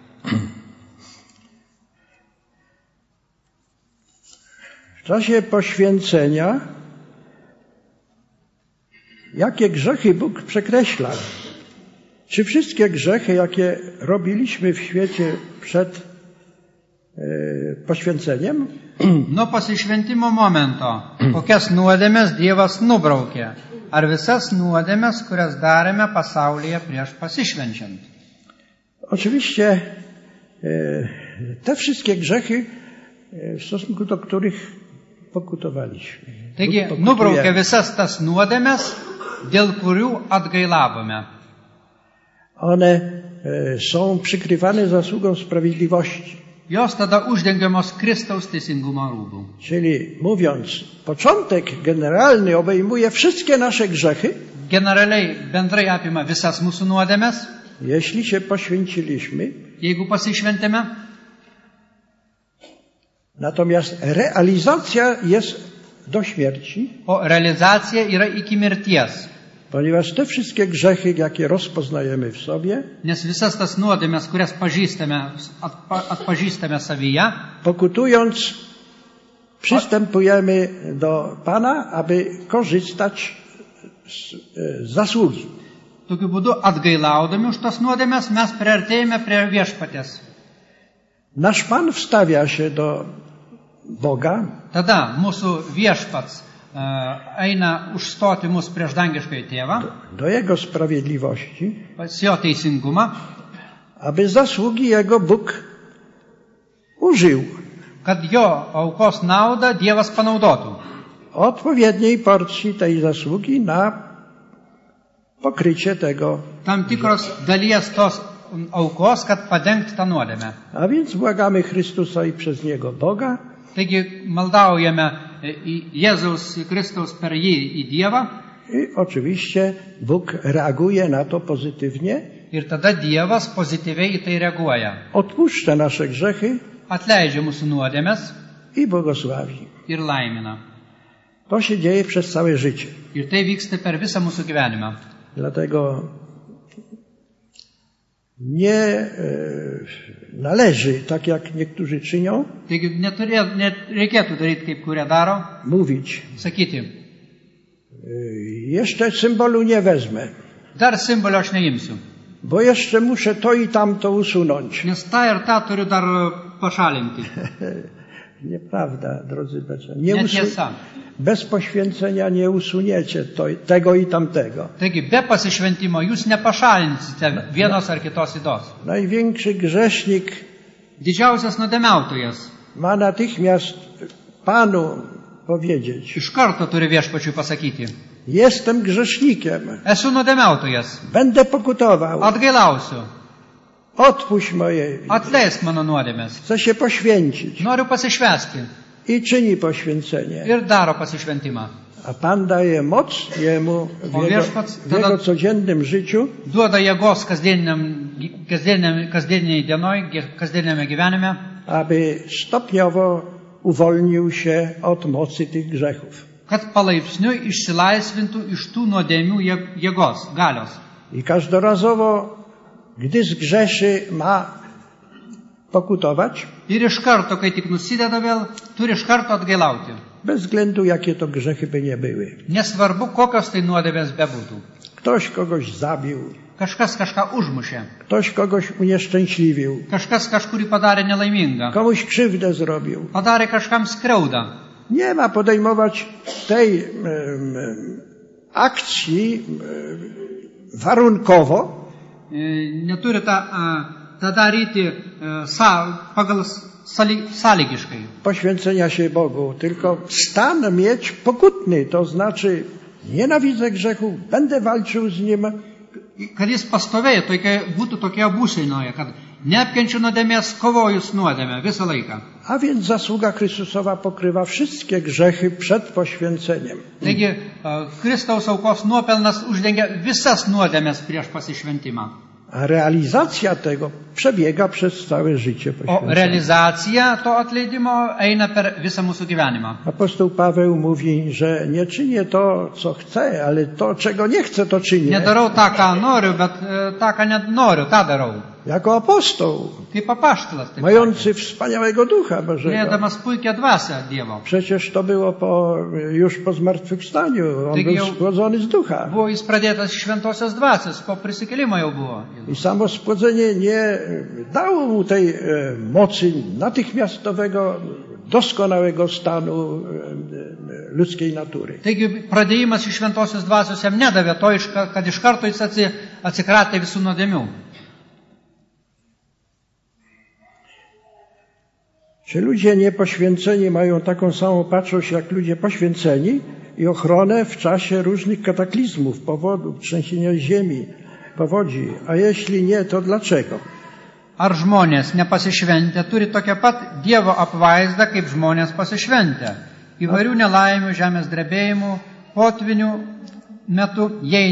W czasie poświęcenia jakie grzechy Bóg przekreśla? Czy wszystkie grzechy, jakie robiliśmy w świecie przed poświęceniem? Nuo pasišventimo momento, kokias nuodėmės Dievas nubraukė, ar visas nuodėmės, kurias darėme pasaulyje prieš pasišvenčiant? Oczywiście te wszystkie grzechy, w stosunku do których pokutowaliśmy. Taigi, nubraukė visas tas nuodėmės, dėl kurių atgailavome. One są przykrywane zasługą sprawiedliwości. Jos tada uždengiamos Kristaus teisingumo rūbų. Czyli mówiąc, początek generalny obejmuje wszystkie nasze grzechy. Generaliai bendrai apima visas mūsų nuodėmės, Jeśli się poświęciliśmy, jeigu pasišventėme, natomiast realizacja jest do śmierci, o realizacija yra iki mirties. ponieważ te wszystkie grzechy, jakie rozpoznajemy w sobie, Nes visas tas nuodėmės, kurias atpažįstame savyje, pokutując, przystępujemy do Pana, aby korzystać z zasługi. tokiu būdu atgailaudami už tas nuodėmės mes priartėjame prie viešpaties. Nasz Pan wstawia się do Boga Tada mūsų viešpats eina užstoti mus prieš dangiškąjį tėvą, do Jego sprawiedliwości, pas jo teisingumą, aby zasługi Jego Bóg użył kad jo aukos naudą Dievas panaudotų. odpowiedniej porcji tej zasługi na pokrycie tego. Tam tikros dalies tos aukos, kad padengti tą nuodėmę. A więc błagamy Chrystusa i przez Niego Boga, Taigi maldaujame į Jėzaus Kristaus per jį į Dievą i oczywiście Bóg reaguje na to pozytywnie, ir tada Dievas pozityviai į tai reaguoja. odpuszcza nasze grzechy Atleidžia mūsų nuodėmės i błogosławi. ir laimina. To się dzieje przez całe życie. Ir tai vyksta per visą mūsų gyvenimą. Dlatego nie należy, tak jak niektórzy czynią, Taigi nereikėtų daryti, kaip kurie daro, mówić: sakyti, jeszcze symbolu nie wezmę, dar simbolio aš neimsiu, bo jeszcze muszę to i tamto usunąć. nes tą ir tą turiu dar pašalinti. Nieprawda, drodzy bracia. Netiesa. Bez poświęcenia nie usuniecie tego i tamtego. Taigi, be pasišventimo jūs nepašalinsite vienos ar kitos ydos. Największy grzesznik Didžiausias nuodėmiautojas ma natychmiast Panu powiedzieć: iš karto turi viešpačiui pasakyti, jestem grzesznikiem, esu nuodėmiautojas, będę pokutował, atgailausiu, Odpuść moje. Atleisk mano nuodėmes. Chce się poświęcić. Noriu pasišvęsti. I czyni poświęcenie. Ir daro pasišventimą. A Pan daje moc jemu w jego codziennym życiu. Duoda jėgos kasdieniniai dienoj, kasdieniniame gyvenime. Aby stopniowo uwolnił się od mocy tych grzechów. Kad palaipsniui išsilaisvintų iš tų nuodėmių jėgos, galios. I każdorazowo, gdy zgrzeszy, ma pokutować. Ir iš karto, kai tik nusideda vėl, turi iš karto atgailauti. Bez względu, jakie to grzechy by nie były. Nesvarbu, kokios tai nuodėmės bebūtų. Ktoś kogoś zabił. Kažkas kažką užmušė. Ktoś kogoś unieszczęśliwił. Kažkas kažkurį padarė nelaimingą. Komuś krzywdę zrobił. Padarė kažkam skriaudą. Nie ma podejmować tej akcji warunkowo. Neturi tą daryti pagal sąlygiškai. Poświęcenia się Bogu, tylko stan mieć pokutny, to znaczy nienawidzę grzechu, będę walczył z nim. Kad jis pastovėjo, būtų tokia būsenoje, kad neapkenčiu nuodėmės, kovoju su nuodėme visą laiką. A więc zasługa Chrystusowa pokrywa wszystkie grzechy przed poświęceniem. Taigi, Kristaus aukos nuopelnas uždengia visas nuodėmės prieš pasišventimą. A realizacja tego przebiega przez całe życie poświęcenia. O realizacja to atleidimo eina per visą mūsų gyvenimą. Apostoł Paweł mówi, że nie czynię to, co chcę, ale to, czego nie chcę, to czynię. Nedarau tą, ką noriu, bet tą, ką nenoriu, tą darau. Jako apostoł, kaip apaštalas, mający wspaniałego Ducha Bożego. Turėdamas puikią dvasią Dievo. Przecież to było już po zmartwychwstaniu. On był spłodzony z Ducha. Buvo jis pradėtas šventosios dvasios, po prisikėlimo jau buvo. I samo spłodzenie nie dało mu tej mocy natychmiastowego, doskonałego stanu ludzkiej natury. Taigi pradėjimas iš šventosios dvasios jam nedavė to, kad iš karto jis atsikratė visų nuodėmių. Czy ludzie niepoświęceni mają taką samą patrzność jak ludzie poświęceni i ochronę w czasie różnych kataklizmów, powodów, trzęsienia ziemi, powodzi? A jeśli nie, to dlaczego? Ar žmonės nepasišventę turi tokią pat Dievo apvaizdą kaip žmonės pasišventę? Įvairių nelaimių, žemės drebėjimų, potvinių metu,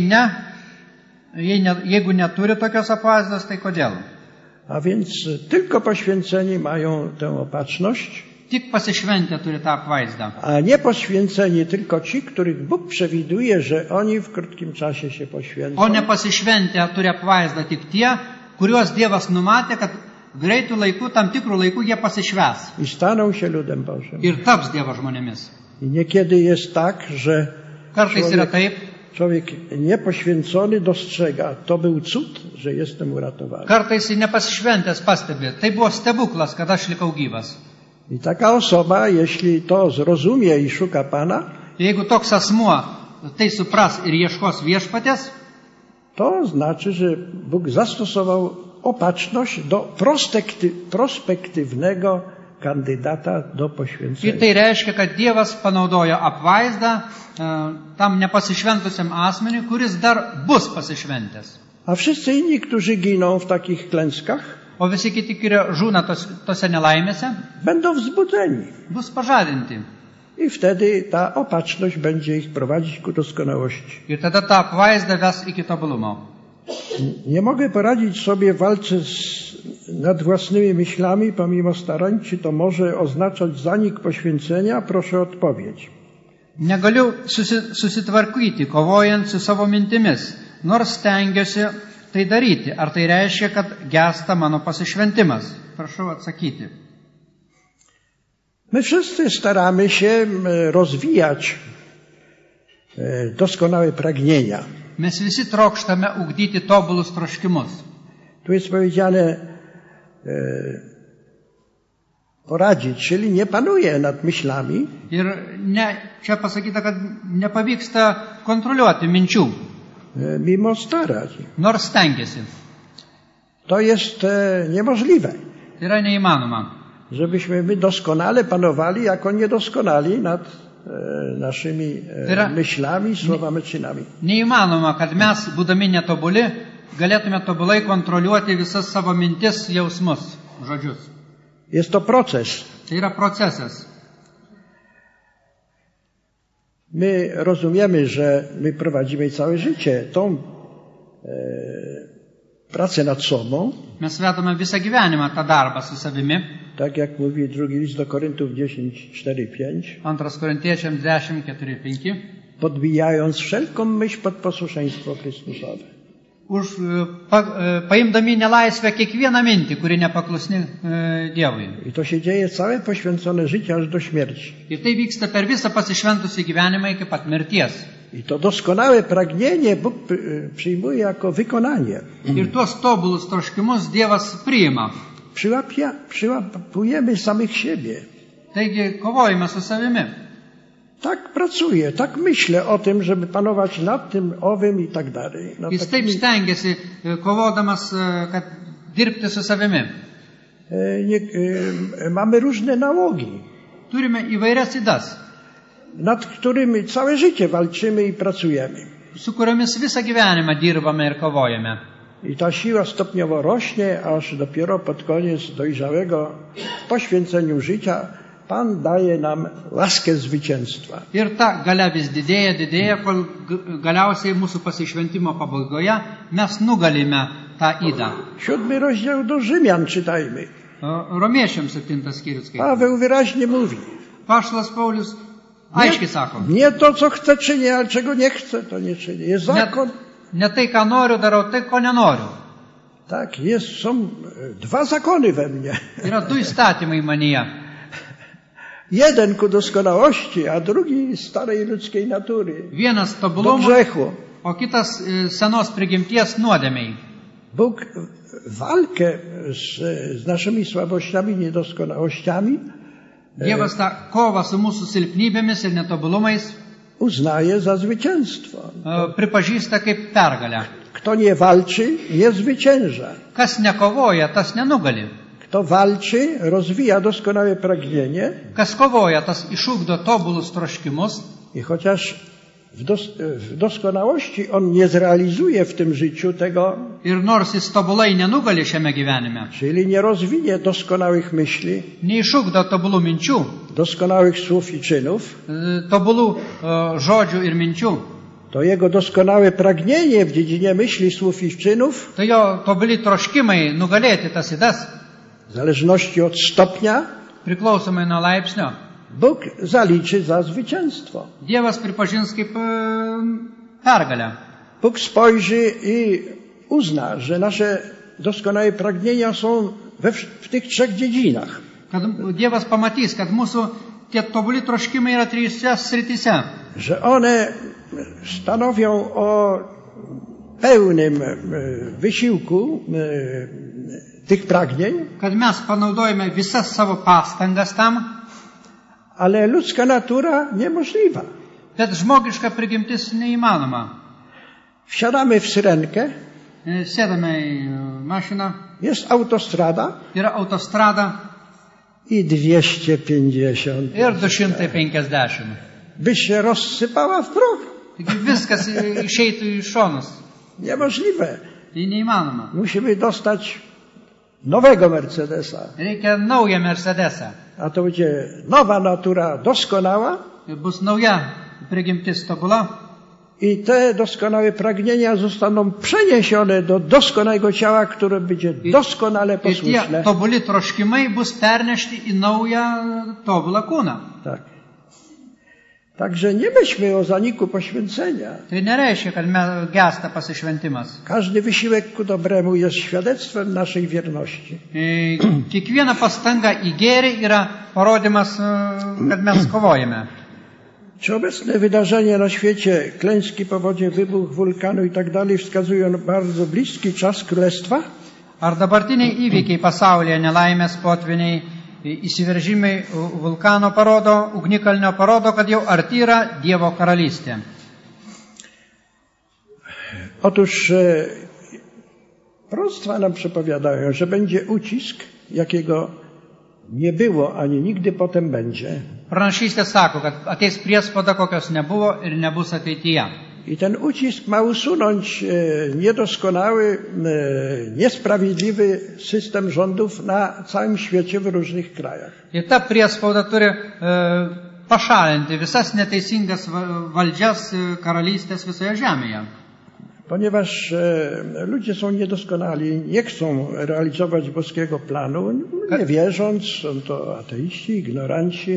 jeigu neturi tokios apvaizdos, tai kodėl? A więc tylko poświęceni mają tę opatrzność. Tik pasišventę turi tą apvaizdą. A nie poświęceni tylko ci, których Bóg przewiduje, że oni w krótkim czasie się poświęcą. O nepasišventę turi apvaizdą tik tie, kuriuos Dievas numatė, kad greitų laikų, tam tikrų laikų jie pasišvęs. I staną się ludem Bożym. Ir taps Dievo žmonėmis. I niekiedy jest tak, że kartais yra taip. Człowiek niepoświęcony dostrzega, to był cud, że jestem uratowany. Kartais nepasišventęs pastebi, tai buvo stebuklas, kad aš likau gyvas. I taka osoba, jeśli to zrozumie i szuka Pana, jeigu toks asmuo tai supras ir ieškos viešpaties, to znaczy, że Bóg zastosował opatrzność do prospektywnego kandydata do poświęcenia. Ir tai reiškia, kad Dievas panaudojo apvaizdą tam nepasišventusiam asmeniui, kuris dar bus pasišventęs. A wszyscy inni, którzy giną w takich klęskach, o visi kiti, kurie žūna tose nelaimėse, będą wzbudzeni. Bus pažadinti. I wtedy ta opatrzność będzie ich prowadzić ku doskonałości. Ir tada ta apvaizda ves iki tobulumo. Nie mogę poradzić sobie w walce nad własnymi myślami, pomimo starań, czy to może oznaczać zanik poświęcenia? Proszę o odpowiedź. Negaliu susitvarkyti, kovojant su savo mintimis, nors stengiuosi tai daryti. Ar tai reiškia, kad gęsta mano pasišventimas? Prašau atsakyti. My wszyscy staramy się rozwijać doskonałe pragnienia. Mes visi trokštame ugdyti tobulus troškimus. Tu jest powiedziane poradzić, czyli nie panuje nad myślami. Ir čia pasakyta, kad nepavyksta kontroliuoti minčių. Mimo starań. Nors stengiasi. To jest niemożliwe. Tai yra neįmanoma. Żebyśmy my doskonale panowali jako niedoskonali nad naszymi myślami, słowami, czynami. Neįmanoma, kad mes, būdami netobuli, galėtume tobulai kontroliuoti visas savo mintis, jausmus, žodžius. Jest to proces. Tai yra procesas. My rozumiemy, że my prowadzimy całe życie tą pracę nad sobą. Mes vedame visą gyvenimą tą darbą su savimi. Tak jak mówi drugi list do Koryntów 10:4-5. 2 Korintiečiams 10:4-5. Podbijając wszelką myśl pod posłuszeństwo Chrystusowe. Paimdami nelaisvę kiekvieną mintį, kuri nepaklusni Dievui. I to się dzieje całe poświęcone życie aż do śmierci. Ir tai vyksta per visą pasišventusį gyvenimą iki pat mirties. I to doskonałe pragnienie Bóg przyjmuje jako wykonanie. Ir tuos tobulus troškimus Dievas priima. Przyłapujemy samych siebie. Taigi kovojame su savimi. Tak pracuję, tak myślę o tym, żeby panować nad tym, owym i tak dalej. No, Jis taip stengiasi, kovodamas, kad dirbti su savimi. Mamy różne nałogi, Turime įvairias idas, nad którymi całe życie walczymy i pracujemy. su kuriomis visą gyvenimą dirbame ir kovojame. I ta siła stopniowo rośnie, aż dopiero pod koniec dojrzałego poświęceniu życia Pan daje nam łaskę zwycięstwa. Ir ta galia vis didėja, kol galiausiai mūsų pasišventimo pabaigoje mes nugalime tą idą. 7 rozdział do Rzymian czytajmy. Romiečiams 7 skyrius. Paweł wyraźnie mówi. Paštalas Paulius aiškiai sako. Nie to, co chcę czynię, ale czego nie chcę, to nie czynię. Jest zakon. Ne tai, ką noriu, darau tai, ko nenoriu. Tak, są 2 zakony we mnie. Yra 2 įstatymai manyje. Jeden ku doskonałości, a drugi starej ludzkiej natury. Vienas Do tobulumo, grzechu. o kitas senos prigimties nuodėmiai. Bóg walkę z naszymi słabościami, niedoskonałościami Dievas tą kovą su mūsų silpnybėmis ir netobulumais uznaje za zwycięstwo. Pripažįsta kaip pergalę. Kto nie walczy, nie zwycięża. Kas nekovoja, tas nenugali. Kto walczy, rozwija doskonałe pragnienie Kas kovoja, tas išugdo tobulus troškimus. i chociaż w doskonałości on nie zrealizuje w tym życiu tego, Ir nors jis tobulai nenugali šiame gyvenime, czyli nie rozwinie doskonałych myśli, neišugdo tobulų minčių, doskonałych słów i czynów, tobulų žodžių ir minčių, to jego doskonałe pragnienie w dziedzinie myśli, słów i czynów, tai jo tobuli troškimai nugalėti tas idas, w zależności od stopnia, priklausomai nuo laipsnio, Bóg zaliczy za zwycięstwo. Dievas pripažins kaip pergalę. Bóg spojrzy i uzna, że nasze doskonałe pragnienia są w tych 3 dziedzinach. Kad Dievas pamatys, kad mūsų tie tobuli troškimai yra 3 srityse. Że one stanowią o pełnym wysiłku tych pragnień, Kad mes panaudojame visas savo pastangas tam, ale ludzka natura niemożliwa. bet žmogiška prigimtis neįmanoma. Wsiadamy w syrenkę, Sėdame į mašiną, jest autostrada yra autostrada i 250. ir 250. By się rozsypała w proch. Taigi viskas išeitų į šonus. Niemożliwe. Tai neįmanoma. Musimy dostać nowego Mercedesa. Reikia naują Mercedesą. A to będzie nowa natura doskonała Bus nauja prigimtis tobula. i te doskonałe pragnienia zostaną przeniesione do doskonałego ciała, które będzie doskonale Ir tie posłuszne. tobuli troškimai bus pernešti į naują tobulą kūną. Tak. Także nie myślmy o zaniku poświęcenia. Tai nereiškia, kad gęsta pasišventimas. Każdy wysiłek ku dobremu jest świadectwem naszej wierności. Kiekviena pastanga į gėrį yra parodymas, kad mes kovojame. Czy obecne wydarzenia na świecie, klęski, powodzie, wybuch wulkanu i tak dalej wskazują na bardzo bliski czas Królestwa? Ar dabartiniai įvykiai pasaulyje, nelaimės, potviniai, įsiveržimai vulkano parodo, ugnikalnio parodo, kad jau arti yra Dievo karalystė. Otóż proroctwa nam przepowiadają, że będzie ucisk, jakiego nie było, ani nigdy potem będzie. Pranašystė sako, kad ateis priespauda, kokios nebuvo ir nebus ateityje. I ten ucisk ma usunąć niedoskonały, niesprawiedliwy system rządów na całym świecie w różnych krajach. Ir ta priespauda turi pašalinti visas neteisingas valdžias karalystės visoje žemėje. Ponieważ ludzie są niedoskonali, nie chcą realizować boskiego planu, nie wierząc, są to ateiści, ignoranci.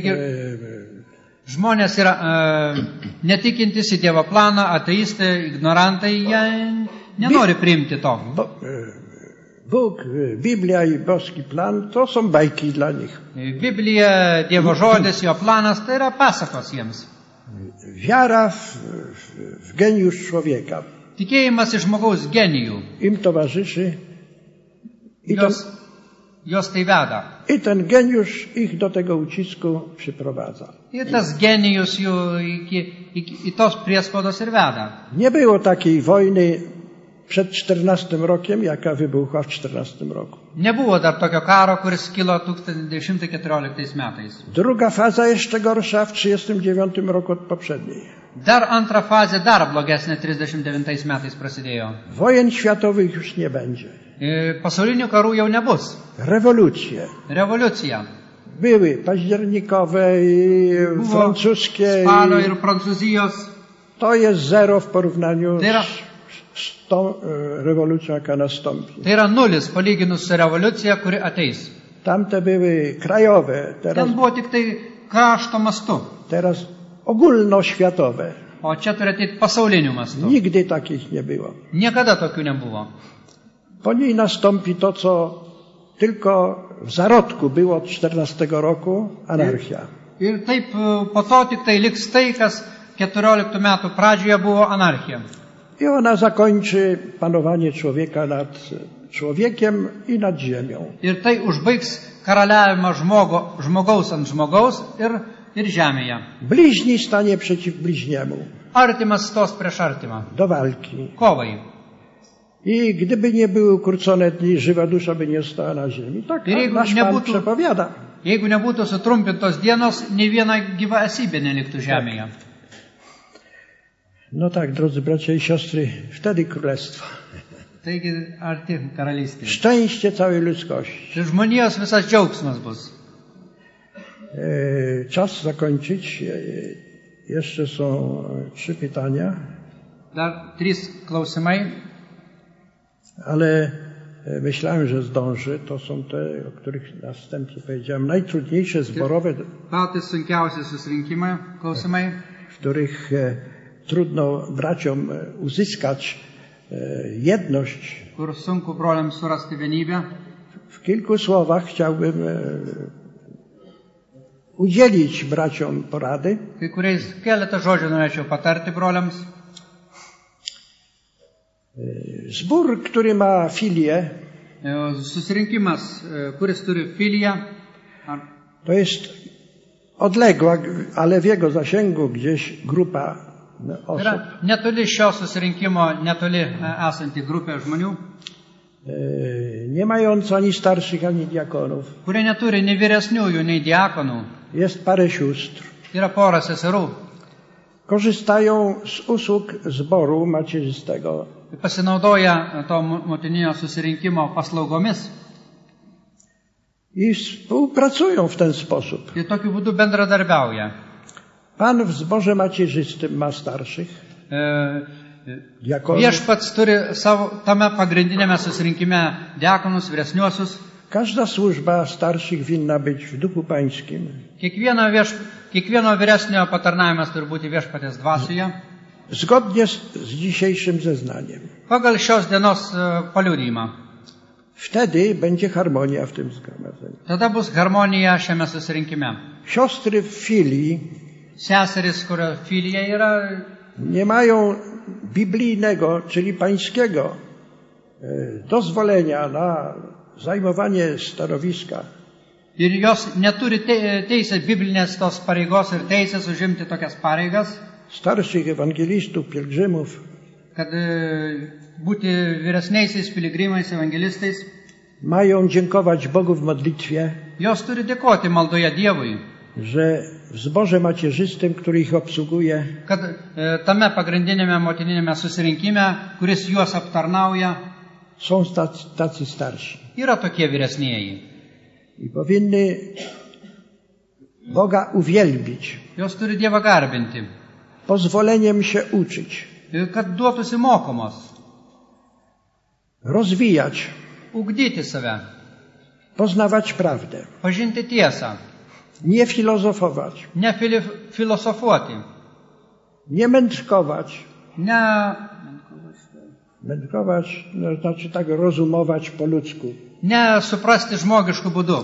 Žmonės yra netikintis į Dievo planą, ateistai, ignorantai, jie nenori priimti to. Bóg, Biblia i boski plan to są bajki dla nich. Biblija, Dievo žodis, jo planas, tai yra pasakos jiems. Wiara w geniusz człowieka. Tikėjimas į žmogaus genijų. Im towarzyszy. Jos tai veda. I ten geniusz ich do tego ucisku przyprowadza. Ir tas genijus jų į tos priespaudos ir veda. Nie było takiej wojny przed 14 rokiem, jaka wybuchła w 14 roku. Nebuvo dar tokio karo, kuris kilo 1914 metais. Druga faza jeszcze gorsza w 39 roku od poprzedniej. Dar antra fazė dar blogesnė 39 metais prasidėjo. Wojen światowych już nie będzie. Pasaulinių karų jau nebus. Rewolucje. Rewoliucija. Były październikowe i francuskie. Spalio ir Prancūzijos. To jest zero w porównaniu z tą rewolucją, jaka nastąpi. Tai yra nulis palyginus su rewoliucija, kuri ateis. Tamte były krajowe. Ten buvo tik tai krašto mastu. Teraz ogólnoświatowe. O čia turi ateiti pasauliniu mastu. Nigdy takich nie było. Niekada tokių nebuvo. Po niej nastąpi to, co tylko w zarodku było od 14 roku, anarchia. Ir taip po to tik tai liks tai, kas 14 metų pradžioje buvo anarchija. I ona zakończy panowanie człowieka nad człowiekiem i nad ziemią. Ir tai užbaigs karaliavimą žmogaus ant žmogaus ir žemėje. Bliźni stanie przeciw bliźniemu. Artimas stos prieš artimą. Do walki. Kovai. I gdyby nie były ukrócone dni, żywa dusza by nie stała na ziemi. Tak nasz Pan przepowiada. Jeigu nebūtų sutrumpintos dienos, nei viena gyva esybė neliktų žemėje. No tak, drodzy bracia i siostry, wtedy królestwo. Taigi arti karalystė. Szczęście całej ludzkości. Ir žmonijos visas džiaugsmas bus. Czas zakończyć. Jeszcze są 3 pytania. Dar 3 klausimai. Ale myślałem, że zdążę. To są te, o których na wstępie powiedziałem. Najtrudniejsze zborowe. Patys sunkiausi susirinkimai, klausimai. W których trudno braciom uzyskać jedność. Kur sunku broliams surasti vienybę. W kilku słowach chciałbym udzielić braciom porady. Kai kuriais keletą žodžių norėčiau patarti broliams. Zbór, który ma filię, susirinkimas, kuris turi filiją, to jest odległa, ale w jego zasięgu gdzieś grupa osób. Netoli šio susirinkimo, netoli esanti grupė žmonių, nie mająca ani starszych, ani diakonów. kurie neturi nei vyresniųjų, nei diakonų. Jest parę sióstr. Yra pora seserų. Korzystają z usług zboru macierzystego. Pasinaudoja to motininio susirinkimo paslaugomis. I współpracują w ten sposób. Ir tokiu būdu bendradarbiauja. Pan w zborze macierzystym ma starszych. Diakonów. Viešpats turi savo tame pagrindinėme susirinkime diakonus, vyresniuosius. Każda służba starszych winna być w duchu pańskim. Kiekvieno vyresnio patarnavimas turi būti viešpaties dvasioje. Zgodnie z dzisiejszym zeznaniem. Pagal šios dienos paliudijimą. Wtedy będzie harmonia w tym zgromadzeniu. Tada bus harmonija šiame susirinkime. Siostry w filii Seserys, kurio filija yra, nie mają biblijnego, czyli pańskiego dozwolenia na zajmowanie stanowiska. Ir jos neturi teisės biblinės tos pareigos ir teisės užimti tokias pareigas, Starszych ewangelistów, pielgrzymów. Kad būti vyresniaisiais piligrimais, evangelistais. Mają dziękować Bogu w modlitwie. Jos turi dėkoti maldoje Dievui. że w zborze macierzystym, który ich obsługuje, kad tame pagrindinėme motininėme susirinkime, kuris juos aptarnauja, są tacy starsi. yra tokie vyresnieji. I powinny Boga uwielbić, Jos turi Dievą garbinti, pozwoleniem się uczyć, kad duotųsi mokomos, rozwijać, ugdyti save, poznawać prawdę, pažinti tiesą, nie filozofować, ne filosofuoti, nie mędrkować. ne Mędrkować, no, znaczy tak rozumować po ludzku, suprasti žmogišku būdu,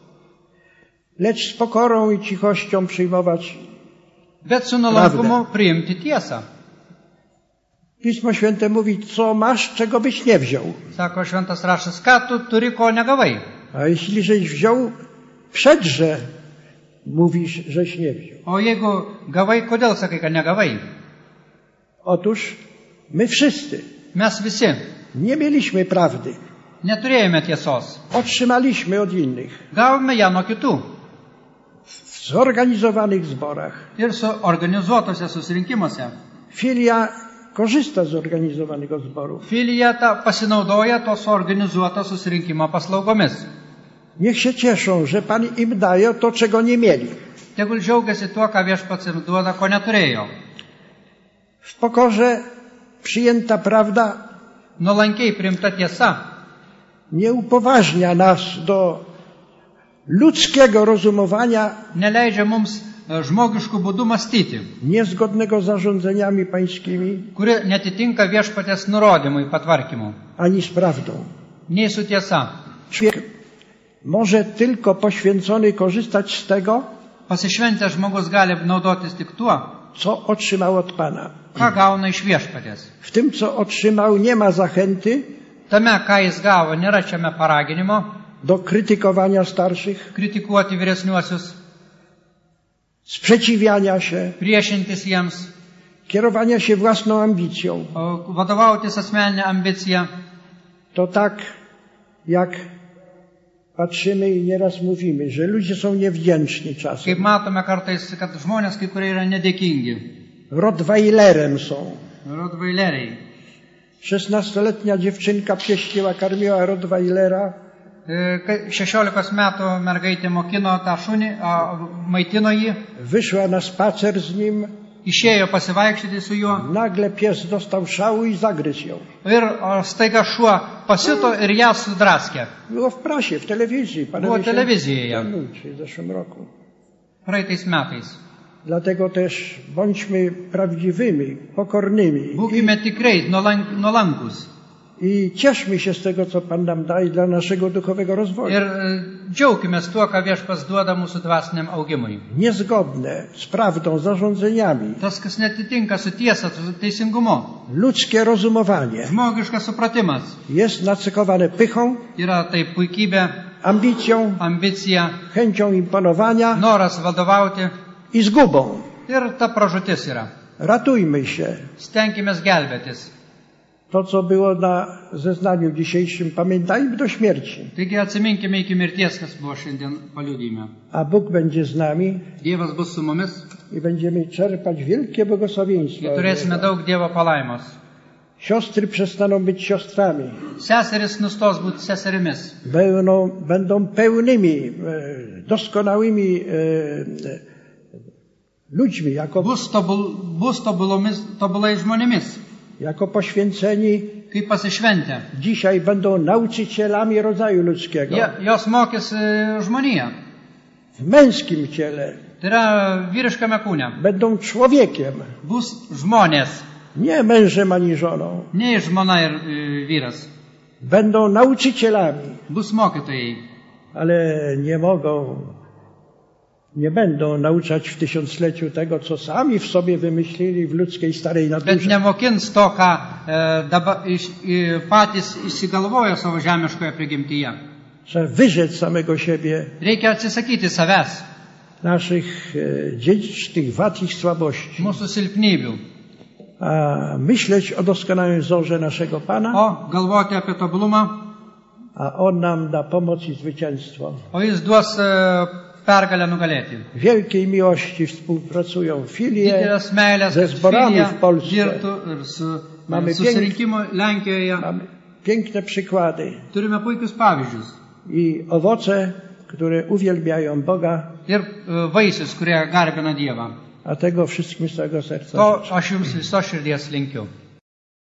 lecz z pokorą i cichością przyjmować. bet su nuolankumu priimti tiesą. Pismo Święte mówi, co masz, czego byś nie wziął. Sako šventas raštas, ką tu turi, ko negavai. A jeśli żeś wziął, przedże mówisz, żeś nie wziął. O jeigu gavai, kodėl sakai, kad negavai? Otóż my wszyscy Mes visi nie mieliśmy prawdy. neturėjome tiesos. Otrzymaliśmy od innych. Gavome ją nuo kitų. W zorganizowanych zborach. Ir su organizuotose susirinkimuose. Filia korzysta z organizowanego zboru. Filija ta pasinaudoja to suorganizuoto susirinkimo paslaugomis. Niech się cieszą, że Pan im daje to, czego nie mieli. Tegul džiaugiasi tuo, ką viešpats im duoda, ko neturėjo. W pokorze przyjęta prawda Nuolankiai priimta tiesa nie upoważnia nas do ludzkiego rozumowania neleidžia mums žmogiškų būdų mąstyti, niezgodnego z zarządzeniami pańskimi, kuri netitinka viešpatės nurodymų į patvarkymų, ani z prawdą. nei su tiesa. Człowiek może tylko poświęcony korzystać z tego, Pasišventęs žmogus gali naudotis tik tuo, co otrzymał od Pana. ką gauna iš viešpatės. W tym, co otrzymał, nie ma zachęty Tame, ką jis gavo, nėra šiame paraginimo do krytykowania starszych, kritikuoti vyresniuosius, sprzeciwiania się, priešintis jiems, kierowania się własną ambicją. vadovautis asmeninę ambiciją. To tak, jak patrzymy i nieraz mówimy, że ludzie są niewdzięczni Kaip czasem. matome kartais, kad žmonės kai kurie yra nedėkingi. Rottweilerem są. Rottweileriai. 16-letnia dziewczynka pieściła, karmiła Rottweilera. 16 metų mergaitė mokino tą šunį, maitino jį, Wyszła na spacer z nim. išėjo pasivaikščioti su juo Nagle pies dostał szału i zagryzł ją. ir staiga šuo pasito ir ją sudraskė. Było w prasie, w telewizji. Było telewizijoje. W zeszłym roku. Praeitais metais. Dlatego też bądźmy prawdziwymi, pokornymi Būkime tikrai nuolankus i cieszmy się z tego, co Pan nam daje dla naszego duchowego rozwoju. ir džiaukimės tuo, ką viešpats duoda mūsų dvasiniam augimui. Niezgodne z prawdą, zarządzeniami, Tas, kas netitinka su tiesa, su teisingumu, ludzkie rozumowanie žmogiškas supratimas jest nacechowane pychą, yra tai puikybė, ambicją, ambicija, chęcią imponowania noras vadovauti i zgubą. ir ta pražūtis yra. Ratujmy się. Stenkimės gelbėtis. To, co było na zeznaniu dzisiejszym, pamiętajmy do śmierci. Taigi atsiminkime iki mirties, kas buvo šiandien paliudyme. A Bóg będzie z nami Dievas bus su mumis i będziemy czerpać wielkie błogosławieństwo. ir turėsime daug Dievo palaimos. Siostry przestaną być siostrami. Seseris nustos būti seserimis. Będą pełnymi, doskonałymi ludźmi, Bus tobulais žmonėmis, jako poświęceni. kaip pasišventę. Dzisiaj będą nauczycielami rodzaju ludzkiego. Jos mokys žmoniją. W męskim ciele Tai yra vyriškame kūne. będą człowiekiem, Bus žmonės, nie mężem ani żoną. ne žmona ir vyras. Będą nauczycielami, Bus mokytojai. ale nie będą nauczać w tysiącleciu tego, co sami w sobie wymyślili w ludzkiej starej Bet naturze. nemokins to, ką patys įsigalvojo savo žemiškoje prigimtyje. Trzeba wyrzec samego siebie, Reikia atsisakyti savęs, naszych dziedzicznych wad i słabości, mūsų silpnybių, a myśleć o doskonałym wzorze naszego Pana, o galvoti apie tobulumą, a On nam da pomoc i zwycięstwo. o jis duos pergalę nugalėti. Wielkiej miłości współpracują filie Didelės meilės, ze kad zborami filija w Polsce. dirbtų ir su Mamy susirinkimu Lenkijoje. Mamy piękne przykłady Turime puikius pavyzdžius. i owoce, które uwielbiają Boga, Ir vaisius, kurie garbina Dievą. a tego wszystkim z całego serca To życzę. aš jums viso širdies linkiu.